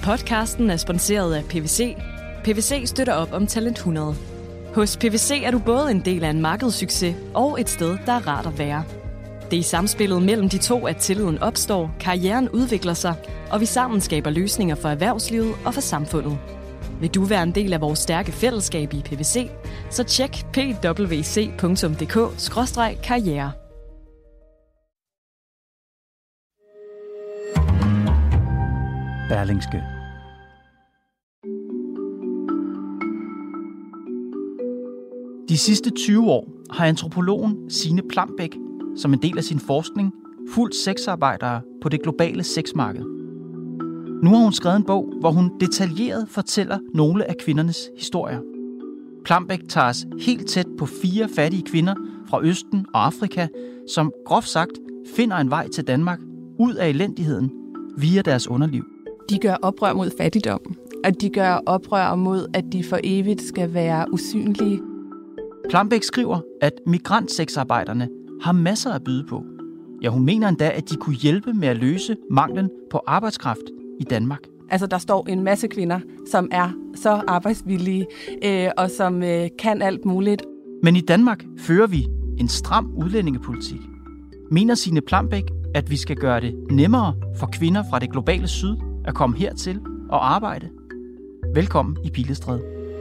Podcasten er sponsoreret af PwC. PwC støtter op om Talent 100. Hos PwC er du både en del af en markedssucces og et sted, der er rart at være. Det er i samspillet mellem de to, at tilliden opstår, karrieren udvikler sig, og vi sammen skaber løsninger for erhvervslivet og for samfundet. Vil du være en del af vores stærke fællesskab i PwC, så tjek pwc.dk/karriere. Berlingske. De sidste 20 år har antropologen Signe Plambæk som en del af sin forskning fulgt sexarbejdere på det globale sexmarked. Nu har hun skrevet en bog, hvor hun detaljeret fortæller nogle af kvindernes historier. Plambæk tager os helt tæt på 4 fattige kvinder fra Østen og Afrika, som groft sagt finder en vej til Danmark ud af elendigheden via deres underliv. De gør oprør mod fattigdom, og de gør oprør mod, at de for evigt skal være usynlige. Plambæk skriver, at migrantsexarbejderne har masser at byde på. Ja, hun mener endda, at de kunne hjælpe med at løse manglen på arbejdskraft i Danmark. Altså, der står en masse kvinder, som er så arbejdsvillige og som kan alt muligt. Men i Danmark fører vi en stram udlændingepolitik. Mener Signe Plambæk, at vi skal gøre det nemmere for kvinder fra det globale syd at komme hertil og arbejde? Velkommen i Pilestræde.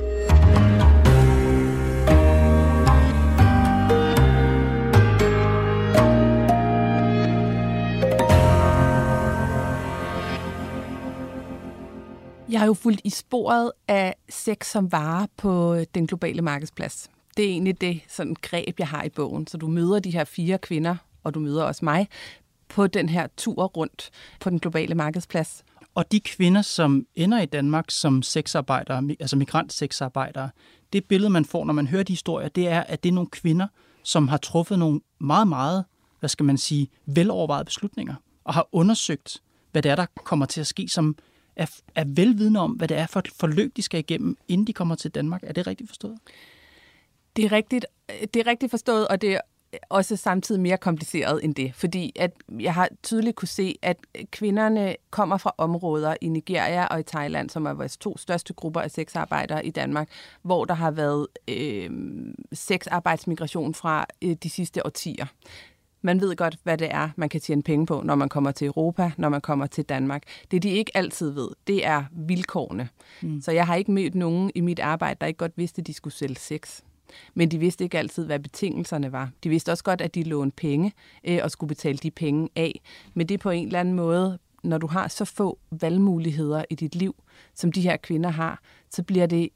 Jeg har jo fulgt i sporet af sex som vare på den globale markedsplads. Det er egentlig det sådan greb, jeg har i bogen. Så du møder de her 4 kvinder, og du møder også mig, på den her tur rundt på den globale markedsplads. Og de kvinder, som ender i Danmark som sexarbejdere, altså migrantsexarbejdere, det billede, man får, når man hører de historier, det er, at det er nogle kvinder, som har truffet nogle meget, meget, velovervejede beslutninger, og har undersøgt, hvad det er, der kommer til at ske, som er velvidende om, hvad det er for et forløb, de skal igennem, inden de kommer til Danmark. Er det rigtigt forstået? Det er rigtigt forstået, og det er også samtidig mere kompliceret end det, fordi at jeg har tydeligt kunne se, at kvinderne kommer fra områder i Nigeria og i Thailand, som er vores 2 største grupper af sexarbejdere i Danmark, hvor der har været sexarbejdsmigration fra de sidste årtier. Man ved godt, hvad det er, man kan tjene penge på, når man kommer til Europa, når man kommer til Danmark. Det, de ikke altid ved, det er vilkårene. Så jeg har ikke mødt nogen i mit arbejde, der ikke godt vidste, at de skulle sælge sex. Men de vidste ikke altid, hvad betingelserne var. De vidste også godt, at de lånte penge og skulle betale de penge af. Men det er på en eller anden måde, når du har så få valgmuligheder i dit liv, som de her kvinder har, så bliver det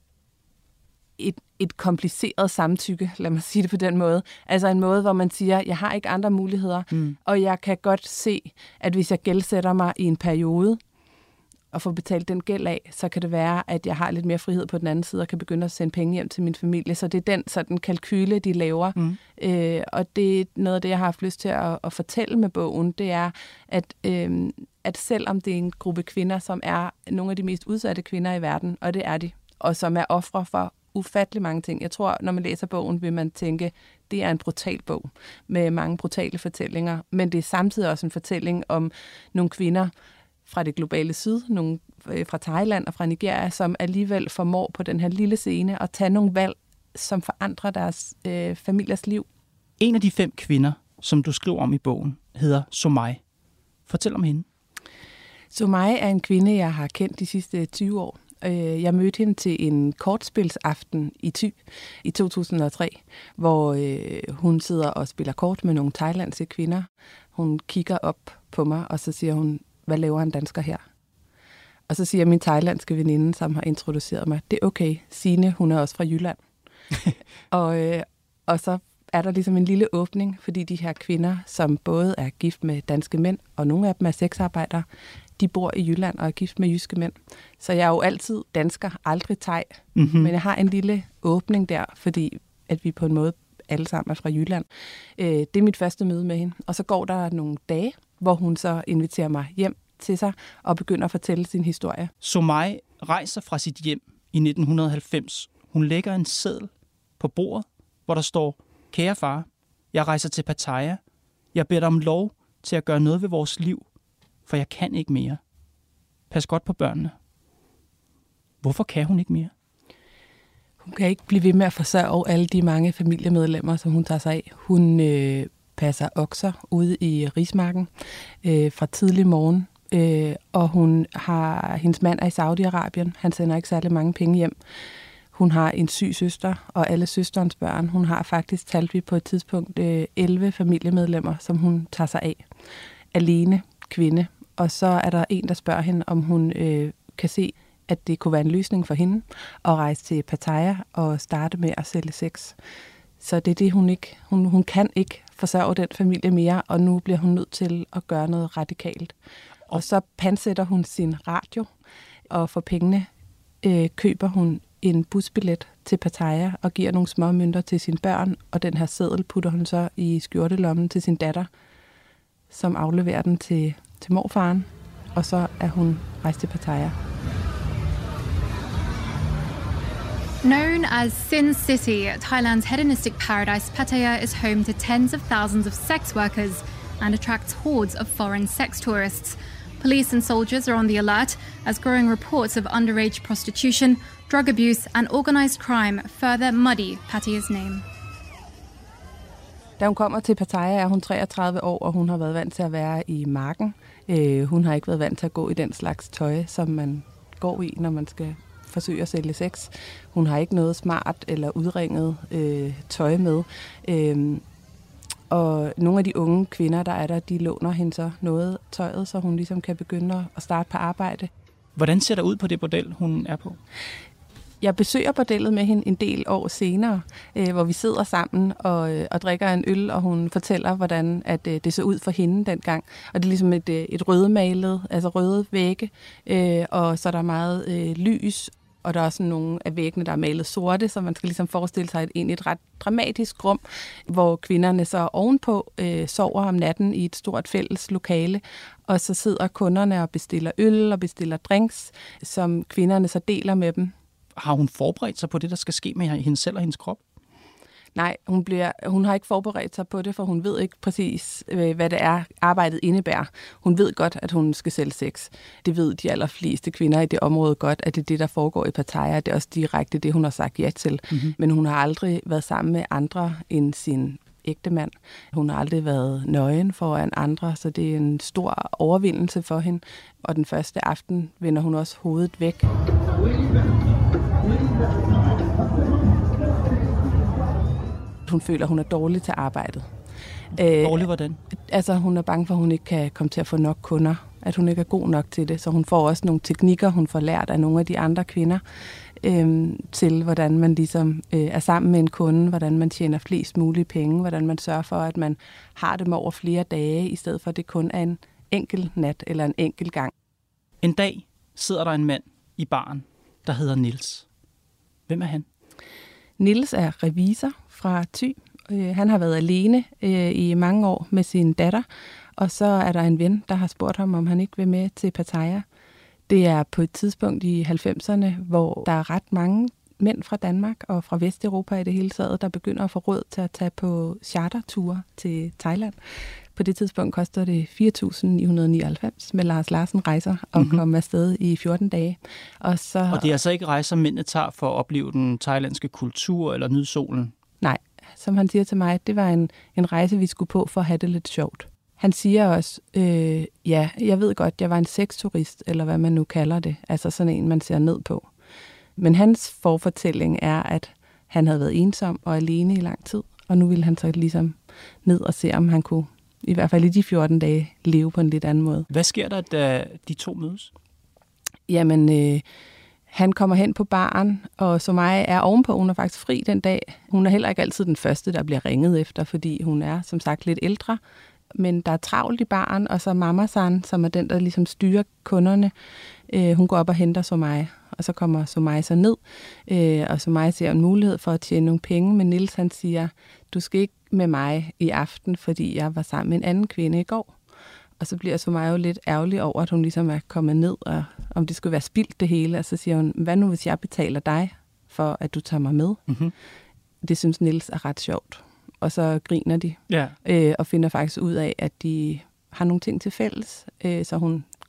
et kompliceret samtykke, lad mig sige det på den måde. Altså en måde, hvor man siger, jeg har ikke andre muligheder, og jeg kan godt se, at hvis jeg gældsætter mig i en periode, og får betalt den gæld af, så kan det være, at jeg har lidt mere frihed på den anden side, og kan begynde at sende penge hjem til min familie. Så det er den sådan kalkyle, de laver. Og det er noget af det, jeg har haft lyst til at fortælle med bogen, det er, at selvom det er en gruppe kvinder, som er nogle af de mest udsatte kvinder i verden, og det er de, og som er ofre for ufattelig mange ting. Jeg tror, når man læser bogen, vil man tænke, det er en brutal bog med mange brutale fortællinger, men det er samtidig også en fortælling om nogle kvinder fra det globale syd, nogle fra Thailand og fra Nigeria, som alligevel formår på den her lille scene at tage nogle valg, som forandrer deres familiers liv. En af de 5 kvinder, som du skriver om i bogen, hedder Somai. Fortæl om hende. Somai er en kvinde, jeg har kendt de sidste 20 år. Jeg mødte hende til en kortspilsaften i Thy i 2003, hvor hun sidder og spiller kort med nogle thailandske kvinder. Hun kigger op på mig, og så siger hun, hvad laver en dansker her? Og så siger min thailandske veninde, som har introduceret mig, det er okay, Signe, hun er også fra Jylland. og så er der ligesom en lille åbning, fordi de her kvinder, som både er gift med danske mænd, og nogle af dem er sexarbejdere, de bor i Jylland og er gift med jyske mænd. Så jeg er jo altid dansker, aldrig thai. Men jeg har en lille åbning der, fordi at vi på en måde alle sammen er fra Jylland. Det er mit første møde med hende. Og så går der nogle dage, hvor hun så inviterer mig hjem til sig og begynder at fortælle sin historie. Somai rejser fra sit hjem i 1990. Hun lægger en seddel på bordet, hvor der står, kære far, jeg rejser til Pattaya. Jeg beder dig om lov til at gøre noget ved vores liv, for jeg kan ikke mere. Pas godt på børnene. Hvorfor kan hun ikke mere? Hun kan ikke blive ved med at forsørge alle de mange familiemedlemmer, som hun tager sig af. Hun passer okser ude i rismarken fra tidlig morgen, og hendes mand er i Saudi-Arabien. Han sender ikke særlig mange penge hjem. Hun har en syg søster, og alle søsterens børn. Hun har faktisk, talte vi på et tidspunkt, 11 familiemedlemmer, som hun tager sig af. Alene kvinde. Og så er der en, der spørger hende, om hun kan se, at det kunne være en løsning for hende at rejse til Pattaya og starte med at sælge sex. Så det er det, hun kan ikke forsørge den familie mere, og nu bliver hun nødt til at gøre noget radikalt. Og så pansætter hun sin radio, og for pengene køber hun en busbillet til Pattaya og giver nogle små mønter til sine børn, og den her seddel putter hun så i skjortelommen til sin datter, som afleverer den til morfaren, og så er hun rejst til Pattaya. Known as Sin City, Thailand's hedonistic paradise, Pattaya is home to tens of thousands of sex workers and attracts hordes of foreign sex tourists. Police and soldiers are on the alert as growing reports of underage prostitution, drug abuse and organized crime further muddy Pattaya's name. Da hun kommer til Pattaya, er hun 33 år, og hun har været vant til at være i marken. Hun har ikke været vant til at gå i den slags tøj, som man går i, når man skal forsøge at sælge sex. Hun har ikke noget smart eller udringet tøj med. Og nogle af de unge kvinder, der er der, de låner hende så noget tøjet, så hun ligesom kan begynde at starte på arbejde. Hvordan ser der ud på det bordel, hun er på? Jeg besøger bordellet med hende en del år senere, hvor vi sidder sammen og drikker en øl, og hun fortæller, hvordan at det så ud for hende dengang. Og det er ligesom et rødmalet, altså røde vægge, og så er der meget lys, og der er også nogle af væggene, der er malet sorte, så man skal ligesom forestille sig et ret dramatisk rum, hvor kvinderne så ovenpå sover om natten i et stort fælles lokale, og så sidder kunderne og bestiller øl og bestiller drinks, som kvinderne så deler med dem. Har hun forberedt sig på det, der skal ske med hende selv og hendes krop? Nej, hun har ikke forberedt sig på det, for hun ved ikke præcis, hvad det er, arbejdet indebærer. Hun ved godt, at hun skal sælge sex. Det ved de allerfleste kvinder i det område godt, at det er det, der foregår i Pattaya. Det er også direkte det, hun har sagt ja til. Mm-hmm. Men hun har aldrig været sammen med andre end sin ægtemand. Hun har aldrig været nøgen foran andre, så det er en stor overvindelse for hende. Og den første aften vender hun også hovedet væk. Hun føler, at hun er dårlig til arbejdet. Dårlig hvordan? Altså, hun er bange for, at hun ikke kan komme til at få nok kunder. At hun ikke er god nok til det. Så hun får også nogle teknikker, hun får lært af nogle af de andre kvinder, til hvordan man ligesom er sammen med en kunde, hvordan man tjener flest mulige penge, hvordan man sørger for, at man har dem over flere dage, i stedet for, at det kun er en enkelt nat eller en enkelt gang. En dag sidder der en mand i baren, der hedder Niels. Hvem er han? Niels er revisor fra Thy. Han har været alene i mange år med sin datter, og så er der en ven, der har spurgt ham, om han ikke vil med til Pattaya. Det er på et tidspunkt i 90'erne, hvor der er ret mange mænd fra Danmark og fra Vesteuropa i det hele taget, der begynder at få råd til at tage på charterture til Thailand. På det tidspunkt koster det 4.999 med Lars Larsen rejser og komme afsted i 14 dage. Og det er altså ikke rejser, mændene tager for at opleve den thailandske kultur eller nyde solen? Nej, som han siger til mig, det var en rejse, vi skulle på for at have det lidt sjovt. Han siger også, ja, jeg ved godt, jeg var en sexturist, eller hvad man nu kalder det. Altså sådan en, man ser ned på. Men hans forfortælling er, at han havde været ensom og alene i lang tid, og nu ville han så ligesom ned og se, om han kunne, i hvert fald i de 14 dage, leve på en lidt anden måde. Hvad sker der, da de to mødes? Jamen, han kommer hen på baren, og Sumaya er ovenpå. Hun er faktisk fri den dag. Hun er heller ikke altid den første, der bliver ringet efter, fordi hun er, som sagt, lidt ældre. Men der er travlt i baren, og så Mama-san, som er den, der ligesom styrer kunderne, hun går op og henter Sumaya. Og så kommer Sumaya så ned, og Sumaya ser en mulighed for at tjene nogle penge. Men Niels, han siger, du skal ikke med mig i aften, fordi jeg var sammen med en anden kvinde i går. Og så bliver Sumaya jo lidt ærgerlig over, at hun ligesom er kommet ned, og om det skulle være spildt det hele. Og så siger hun, hvad nu hvis jeg betaler dig, for at du tager mig med? Mm-hmm. Det synes Niels er ret sjovt. Og så griner de, og finder faktisk ud af, at de har nogle ting til fælles. Så hun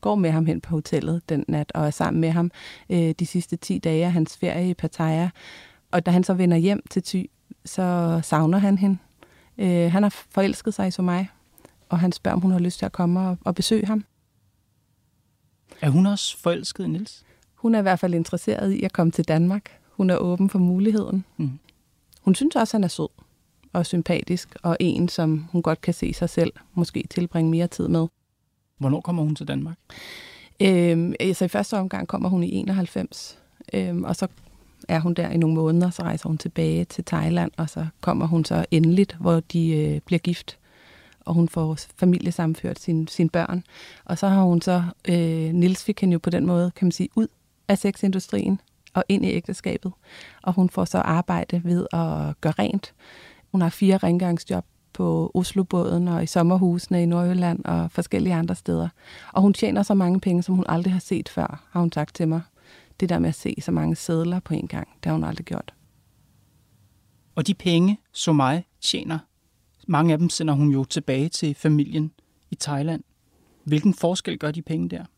går med ham hen på hotellet den nat, og er sammen med ham de sidste 10 dage af hans ferie i Pattaya. Og da han så vender hjem til Thy, så savner han hende. Han har forelsket sig i Sumaya, og han spørger, om hun har lyst til at komme og besøge ham. Er hun også forelsket i Niels? Hun er i hvert fald interesseret i at komme til Danmark. Hun er åben for muligheden. Mm. Hun synes også, han er sød og sympatisk, og en, som hun godt kan se sig selv måske tilbringe mere tid med. Hvornår kommer hun til Danmark? Så i første omgang kommer hun i 91, og så er hun der i nogle måneder, så rejser hun tilbage til Thailand, og så kommer hun så endeligt, hvor de bliver gift, og hun får familiesammenført sine børn. Og så har hun så, Niels fik hende jo på den måde, kan man sige, ud af sexindustrien og ind i ægteskabet, og hun får så arbejde ved at gøre rent. Hun har 4 rengøringsjob på Oslobåden og i sommerhusene i Nordjylland og forskellige andre steder. Og hun tjener så mange penge, som hun aldrig har set før, har hun sagt til mig. Det der med at se så mange sedler på en gang, det har hun aldrig gjort. Og de penge, Sumaya tjener, mange af dem sender hun jo tilbage til familien i Thailand. Hvilken forskel gør de penge der?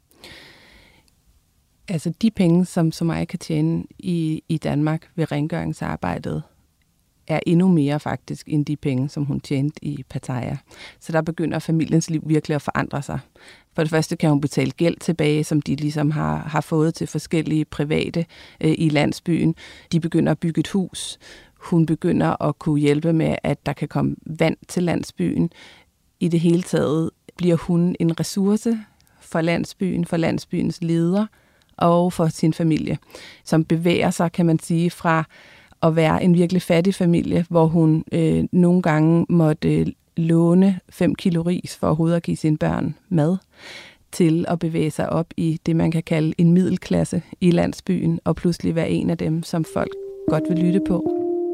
Altså de penge, som Sumaya kan tjene i Danmark ved rengøringsarbejdet, er endnu mere faktisk end de penge, som hun tjente i Pattaya. Så der begynder familiens liv virkelig at forandre sig. For det første kan hun betale gæld tilbage, som de ligesom har fået til forskellige private i landsbyen. De begynder at bygge et hus. Hun begynder at kunne hjælpe med, at der kan komme vand til landsbyen. I det hele taget bliver hun en ressource for landsbyen, for landsbyens leder og for sin familie, som bevæger sig, kan man sige, fra at være en virkelig fattig familie, hvor hun nogle gange måtte låne 5 kilo ris for overhovedet at give sine børn mad, til at bevæge sig op i det, man kan kalde en middelklasse i landsbyen, og pludselig være en af dem, som folk godt vil lytte på.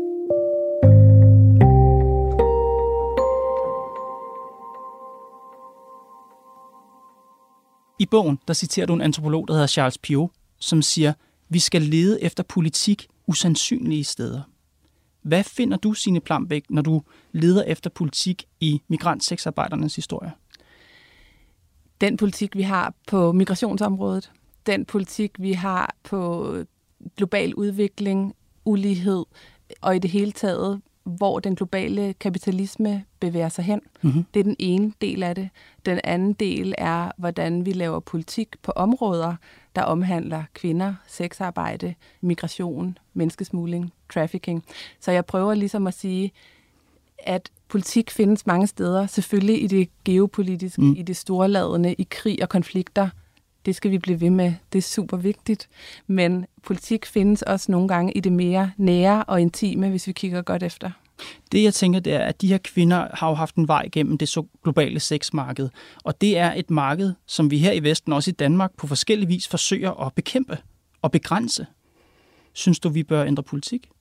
I bogen, der citerer du en antropolog, der hedder Charles Piot, som siger, vi skal lede efter politik usandsynlige steder. Hvad finder du, Signe Plambæk, når du leder efter politik i migrantsexarbejdernes historie? Den politik, vi har på migrationsområdet, den politik, vi har på global udvikling, ulighed og i det hele taget, hvor den globale kapitalisme bevæger sig hen. Mm-hmm. Det er den ene del af det. Den anden del er, hvordan vi laver politik på områder, der omhandler kvinder, sexarbejde, migration, menneskesmugling, trafficking. Så jeg prøver ligesom at sige, at politik findes mange steder, selvfølgelig i det geopolitiske, i det storladende, i krig og konflikter. Det skal vi blive ved med. Det er super vigtigt. Men politik findes også nogle gange i det mere nære og intime, hvis vi kigger godt efter. Det, jeg tænker, det er, at de her kvinder har jo haft en vej gennem det så globale sexmarked. Og det er et marked, som vi her i Vesten, også i Danmark, på forskellige vis forsøger at bekæmpe og begrænse. Synes du, vi bør ændre politik?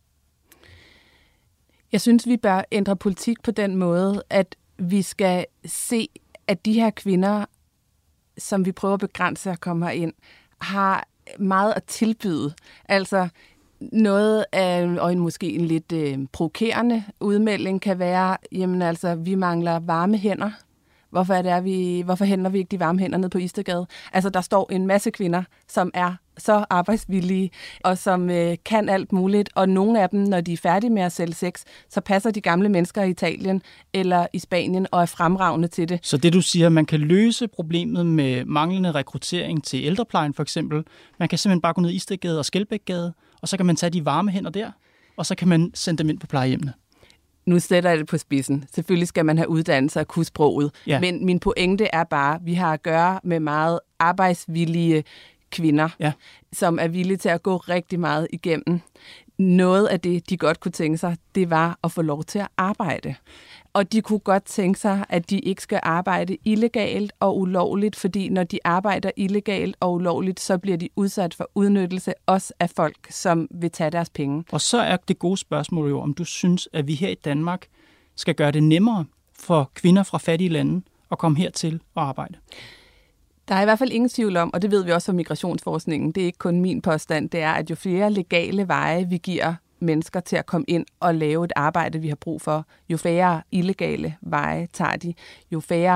Jeg synes, vi bør ændre politik på den måde, at vi skal se, at de her kvinder, som vi prøver at begrænse at komme herind, har meget at tilbyde. Altså noget af, og måske en lidt provokerende udmelding kan være, jamen altså, vi mangler varme hænder. Hvorfor henter vi ikke de varme hænder ned på Istedgade? Altså, der står en masse kvinder, som er så arbejdsvillige, og som kan alt muligt, og nogle af dem, når de er færdige med at sælge sex, så passer de gamle mennesker i Italien eller i Spanien og er fremragende til det. Så det, du siger, man kan løse problemet med manglende rekruttering til ældreplejen for eksempel. Man kan simpelthen bare gå ned i Istedgade og Skelbækgade, og så kan man tage de varme hænder der, og så kan man sende dem ind på plejehjemmene. Nu sætter jeg det på spidsen. Selvfølgelig skal man have uddannelse og kunne sproget. Ja. Men min pointe er bare, at vi har at gøre med meget arbejdsvillige kvinder, som er villige til at gå rigtig meget igennem. Noget af det, de godt kunne tænke sig, det var at få lov til at arbejde. Og de kunne godt tænke sig, at de ikke skal arbejde illegalt og ulovligt, fordi når de arbejder illegalt og ulovligt, så bliver de udsat for udnyttelse også af folk, som vil tage deres penge. Og så er det gode spørgsmål jo, om du synes, at vi her i Danmark skal gøre det nemmere for kvinder fra fattige lande at komme hertil og arbejde. Der er i hvert fald ingen tvivl om, og det ved vi også fra migrationsforskningen, det er ikke kun min påstand, det er, at jo flere legale veje vi giver mennesker til at komme ind og lave et arbejde, vi har brug for, jo færre illegale veje tager de, jo færre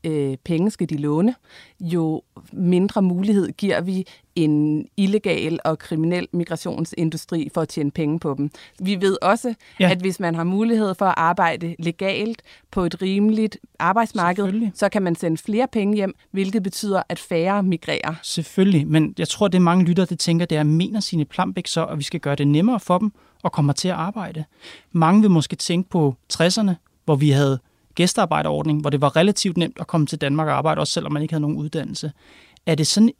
penge skal de låne, jo mindre mulighed giver vi en illegal og kriminel migrationsindustri for at tjene penge på dem. Vi ved også, at hvis man har mulighed for at arbejde legalt på et rimeligt arbejdsmarked, så kan man sende flere penge hjem, hvilket betyder, at færre migrerer. Selvfølgelig, men jeg tror, det mange lyttere, det tænker, det er, mener Signe Plambæk så, at vi skal gøre det nemmere for dem at komme til at arbejde. Mange vil måske tænke på 60'erne, hvor vi havde gæstearbejderordning, hvor det var relativt nemt at komme til Danmark og arbejde, også selvom man ikke havde nogen uddannelse. Er det sådan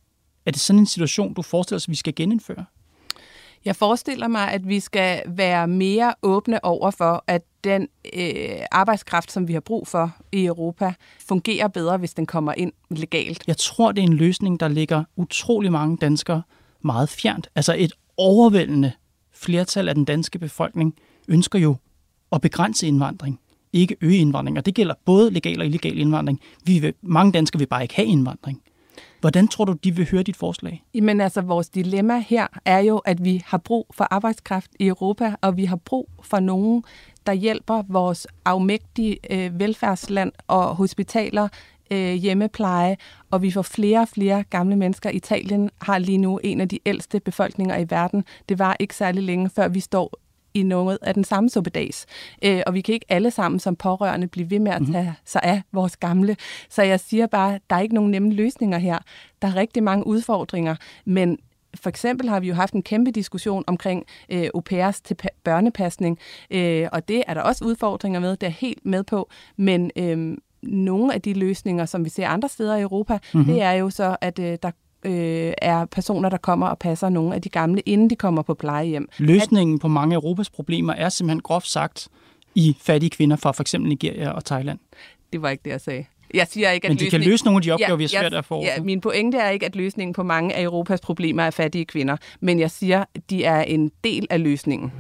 en situation, du forestiller sig, vi skal genindføre? Jeg forestiller mig, at vi skal være mere åbne over for, at den arbejdskraft, som vi har brug for i Europa, fungerer bedre, hvis den kommer ind legalt. Jeg tror, det er en løsning, der ligger utrolig mange danskere meget fjernt. Altså et overvældende flertal af den danske befolkning ønsker jo at begrænse indvandring, ikke øge indvandring. Og det gælder både legal og illegal indvandring. Mange danskere vil bare ikke have indvandring. Hvordan tror du, de vil høre dit forslag? Men altså, vores dilemma her er jo, at vi har brug for arbejdskraft i Europa, og vi har brug for nogen, der hjælper vores afmægtige velfærdsland og hospitaler, hjemmepleje, og vi får flere og flere gamle mennesker. Italien har lige nu en af de ældste befolkninger i verden. Det var ikke særlig længe, før vi står i noget af den samme suppedags. Og vi kan ikke alle sammen som pårørende blive ved med at tage sig af vores gamle. Så jeg siger bare, der er ikke nogen nemme løsninger her. Der er rigtig mange udfordringer, men for eksempel har vi jo haft en kæmpe diskussion omkring au pairs til børnepasning, og det er der også udfordringer med, det er helt med på, men nogle af de løsninger, som vi ser andre steder i Europa, det er jo så, at der er personer, der kommer og passer nogle af de gamle, inden de kommer på plejehjem. Løsningen på mange af Europas problemer er simpelthen groft sagt i fattige kvinder fra f.eks. Nigeria og Thailand. Det var ikke det, jeg sagde. Jeg siger ikke, at men de kan løse nogle af de opgaver, vi er svært at få. Ja, min pointe er ikke, at løsningen på mange af Europas problemer er fattige kvinder, men jeg siger, at de er en del af løsningen.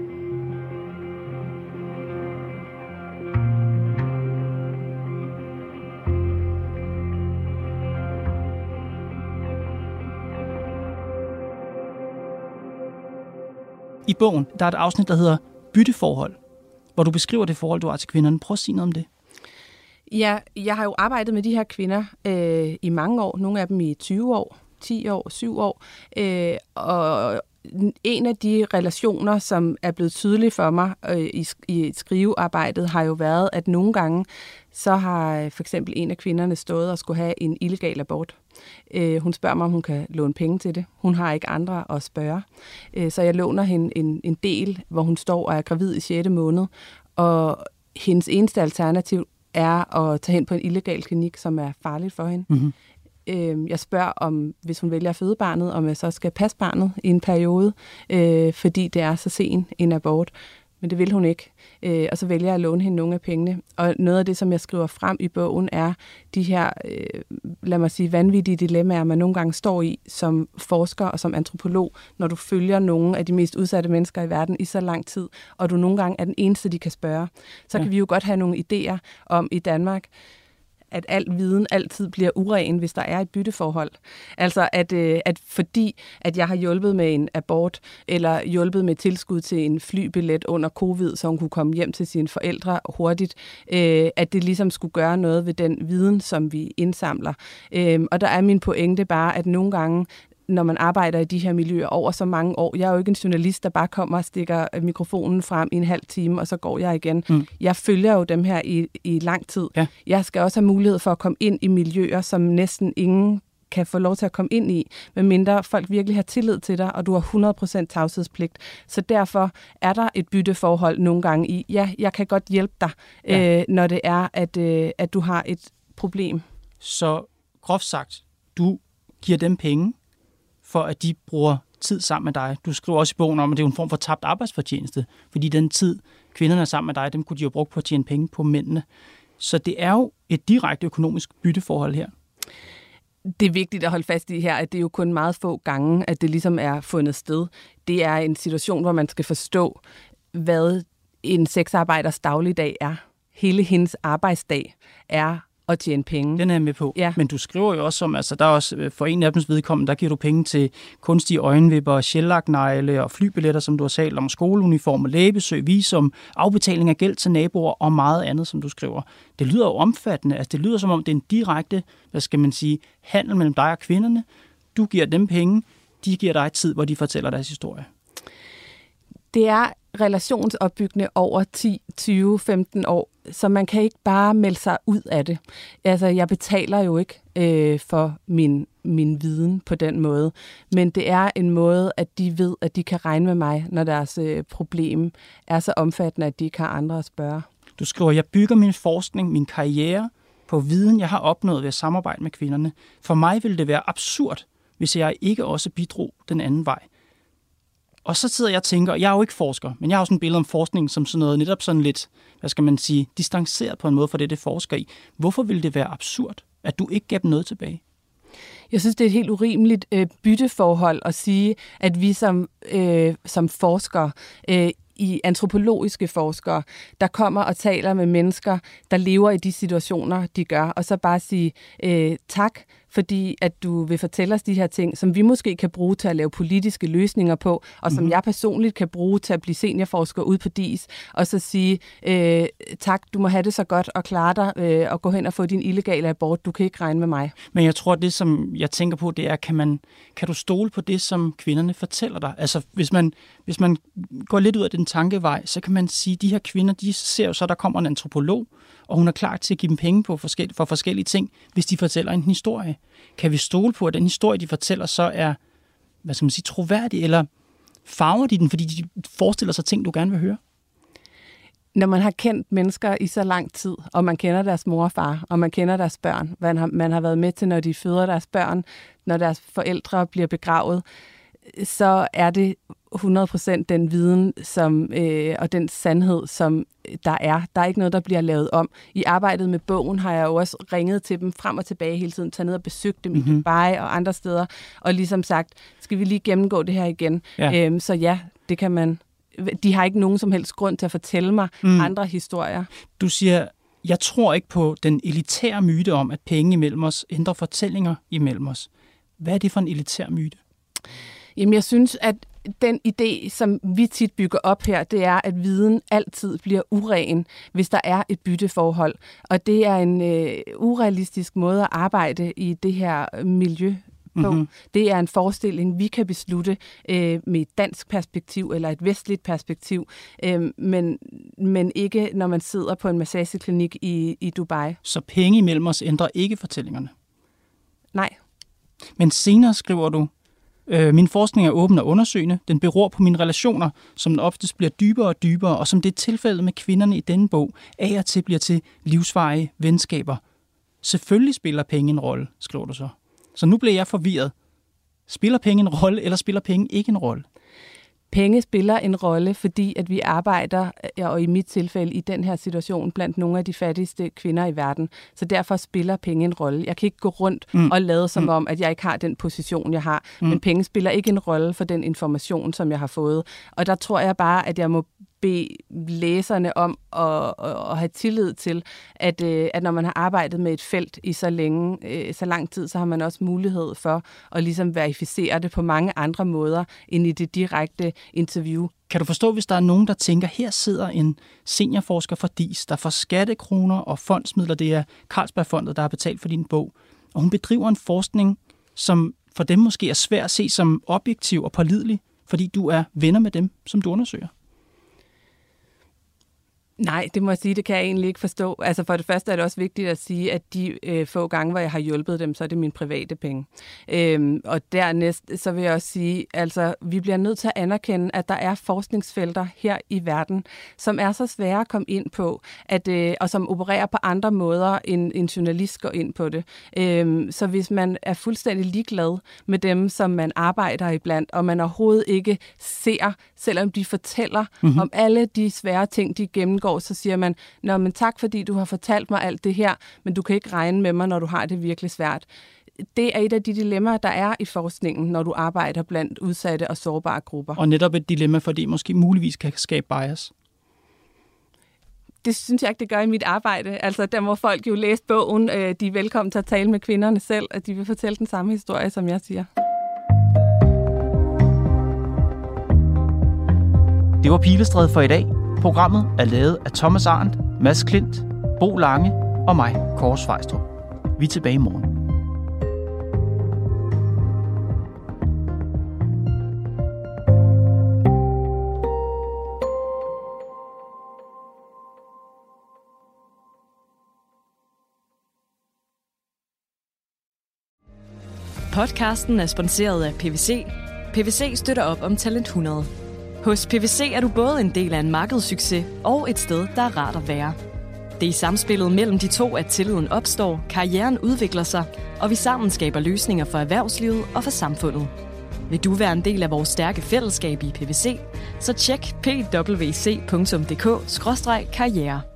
I bogen, der er et afsnit, der hedder Bytteforhold, hvor du beskriver det forhold, du har til kvinderne. Prøv at sige noget om det. Ja, jeg har jo arbejdet med de her kvinder i mange år. Nogle af dem i 20 år, 10 år, 7 år. Og en af de relationer, som er blevet tydelige for mig i skrivearbejdet, har jo været, at nogle gange, så har for eksempel en af kvinderne stået og skulle have en illegal abort. Hun spørger mig, om hun kan låne penge til det. Hun har ikke andre at spørge. Så jeg låner hende en del, hvor hun står og er gravid i 6. måned. Og hendes eneste alternativ er at tage hen på en illegal klinik, som er farligt for hende. Mm-hmm. Jeg spørger om, hvis hun vælger at føde barnet, om jeg så skal passe barnet i en periode, fordi det er så sen en abort. Men det vil hun ikke. Og så vælger jeg at låne hende nogle af pengene. Og noget af det, som jeg skriver frem i bogen, er de her, lad mig sige, vanvittige dilemmaer, man nogle gange står i som forsker og som antropolog, når du følger nogle af de mest udsatte mennesker i verden i så lang tid, og du nogle gange er den eneste, de kan spørge. Så kan vi jo godt have nogle idéer om i Danmark, at al viden altid bliver uren, hvis der er et bytteforhold. Altså, at fordi at jeg har hjulpet med en abort, eller hjulpet med tilskud til en flybillet under covid, så hun kunne komme hjem til sine forældre hurtigt, at det ligesom skulle gøre noget ved den viden, som vi indsamler. Og der er min pointe bare, at nogle gange, når man arbejder i de her miljøer over så mange år. Jeg er jo ikke en journalist, der bare kommer og stikker mikrofonen frem i en halv time, og så går jeg igen. Jeg følger jo dem her i lang tid. Ja. Jeg skal også have mulighed for at komme ind i miljøer, som næsten ingen kan få lov til at komme ind i, medmindre folk virkelig har tillid til dig, og du har 100% tavshedspligt. Så derfor er der et bytteforhold nogle gange i, ja, jeg kan godt hjælpe dig, når det er, at du har et problem. Så groft sagt, du giver dem penge, for at de bruger tid sammen med dig. Du skriver også i bogen om, at det er en form for tabt arbejdsfortjeneste, fordi den tid, kvinderne er sammen med dig, dem kunne de jo bruge på at tjene penge på mændene. Så det er jo et direkte økonomisk bytteforhold her. Det er vigtigt at holde fast i her, at det er jo kun meget få gange, at det ligesom er fundet sted. Det er en situation, hvor man skal forstå, hvad en sexarbejders dagligdag er. Hele hendes arbejdsdag er at tjene penge. Den er jeg med på. Ja. Men du skriver jo også om, altså der er også for en af dems vedkommende, der giver du penge til kunstige øjenvipper, sjællaknegle og flybilletter, som du har talt om, skoleuniformer, lægebesøg, visum, afbetaling af gæld til naboer og meget andet, som du skriver. Det lyder jo omfattende. Altså det lyder som om, det er en direkte, handel mellem dig og kvinderne. Du giver dem penge, de giver dig tid, hvor de fortæller deres historie. Det er relationsopbyggende over 10, 20, 15 år, så man kan ikke bare melde sig ud af det. Altså, jeg betaler jo ikke for min viden på den måde, men det er en måde, at de ved, at de kan regne med mig, når deres problem er så omfattende, at de ikke har andre at spørge. Du skriver, jeg bygger min forskning, min karriere på viden, jeg har opnået ved at samarbejde med kvinderne. For mig ville det være absurd, hvis jeg ikke også bidrog den anden vej. Og så sidder jeg og tænker, jeg er jo ikke forsker, men jeg har jo sådan et billede om forskning som sådan noget, netop sådan lidt, distanceret på en måde for det forsker i. Hvorfor ville det være absurd, at du ikke gav dem noget tilbage? Jeg synes, det er et helt urimeligt bytteforhold at sige, at vi som forskere, i antropologiske forskere, der kommer og taler med mennesker, der lever i de situationer, de gør, og så bare sige tak, fordi at du vil fortælle os de her ting, som vi måske kan bruge til at lave politiske løsninger på, og som jeg personligt kan bruge til at blive seniorforsker ude på DIS, og så sige, tak, du må have det så godt og klare dig, og gå hen og få din illegale abort, du kan ikke regne med mig. Men jeg tror, det som jeg tænker på, det er, kan du stole på det, som kvinderne fortæller dig? Altså, hvis man går lidt ud af den tankevej, så kan man sige, at de her kvinder, de ser jo så, der kommer en antropolog, og hun er klar til at give dem penge for forskellige ting, hvis de fortæller en historie. Kan vi stole på, at den historie, de fortæller, så er, troværdig, eller farver de den, fordi de forestiller sig ting, du gerne vil høre? Når man har kendt mennesker i så lang tid, og man kender deres mor og far, og man kender deres børn, man har været med til, når de føder deres børn, når deres forældre bliver begravet, så er det 100% den viden og den sandhed, som der er. Der er ikke noget, der bliver lavet om. I arbejdet med bogen har jeg jo også ringet til dem frem og tilbage hele tiden, taget ned og besøgt dem i Dubai og andre steder, og ligesom sagt, skal vi lige gennemgå det her igen? Ja. Så ja, det kan man. De har ikke nogen som helst grund til at fortælle mig andre historier. Du siger, jeg tror ikke på den elitære myte om, at penge imellem os ændrer fortællinger imellem os. Hvad er det for en elitær myte? Jamen, jeg synes, at den idé, som vi tit bygger op her, det er, at viden altid bliver uren, hvis der er et bytteforhold. Og det er en urealistisk måde at arbejde i det her miljø på. Det er en forestilling, vi kan beslutte med et dansk perspektiv eller et vestligt perspektiv, men ikke når man sidder på en massageklinik i Dubai. Så penge imellem os ændrer ikke fortællingerne? Nej. Men senere skriver du, min forskning er åben og undersøgende. Den beror på mine relationer, som den oftest bliver dybere og dybere, og som det er tilfældet med kvinderne i denne bog, af og til bliver til livsvarige venskaber. Selvfølgelig spiller penge en rolle, skriver du så. Så nu bliver jeg forvirret. Spiller penge en rolle, eller spiller penge ikke en rolle? Penge spiller en rolle, fordi at vi arbejder, og i mit tilfælde i den her situation, blandt nogle af de fattigste kvinder i verden. Så derfor spiller penge en rolle. Jeg kan ikke gå rundt og lade som om, at jeg ikke har den position, jeg har. Men penge spiller ikke en rolle for den information, som jeg har fået. Og der tror jeg bare, at jeg må bede læserne om at have tillid til, at når man har arbejdet med et felt i så lang tid, så har man også mulighed for at ligesom verificere det på mange andre måder end i det direkte interview. Kan du forstå, hvis der er nogen, der tænker, her sidder en seniorforsker fra DIS, der får skattekroner og fondsmidler, det er Carlsbergfondet, der har betalt for din bog, og hun bedriver en forskning, som for dem måske er svært at se som objektiv og pålidelig, fordi du er venner med dem, som du undersøger? Nej, det må jeg sige, det kan jeg egentlig ikke forstå. Altså for det første er det også vigtigt at sige, at de få gange, hvor jeg har hjulpet dem, så er det mine private penge. Og dernæst, så vil jeg også sige, altså vi bliver nødt til at anerkende, at der er forskningsfelter her i verden, som er så svære at komme ind på, og som opererer på andre måder, end en journalist går ind på det. Så hvis man er fuldstændig ligeglad med dem, som man arbejder iblandt, og man overhovedet ikke ser, selvom de fortæller om alle de svære ting, de gennemgår, så siger man, nå, men tak fordi du har fortalt mig alt det her, men du kan ikke regne med mig, når du har det virkelig svært. Det er et af de dilemmaer, der er i forskningen, når du arbejder blandt udsatte og sårbare grupper. Og netop et dilemma, fordi måske muligvis kan skabe bias. Det synes jeg ikke, det gør i mit arbejde. Altså, der må folk jo læse bogen. De er velkommen til at tale med kvinderne selv, at de vil fortælle den samme historie, som jeg siger. Det var Pilestræde for i dag. Programmet er lavet af Thomas Arndt, Mads Klint, Bo Lange og mig, Kåre Svejstrup. Vi er tilbage i morgen. Podcasten er sponsoreret af PwC. PwC støtter op om Talent 100. Hos PwC er du både en del af en markedssucces og et sted, der er rart at være. Det er i samspillet mellem de to, at tilliden opstår, karrieren udvikler sig, og vi sammen skaber løsninger for erhvervslivet og for samfundet. Vil du være en del af vores stærke fællesskab i PwC, så tjek pwc.dk/karriere.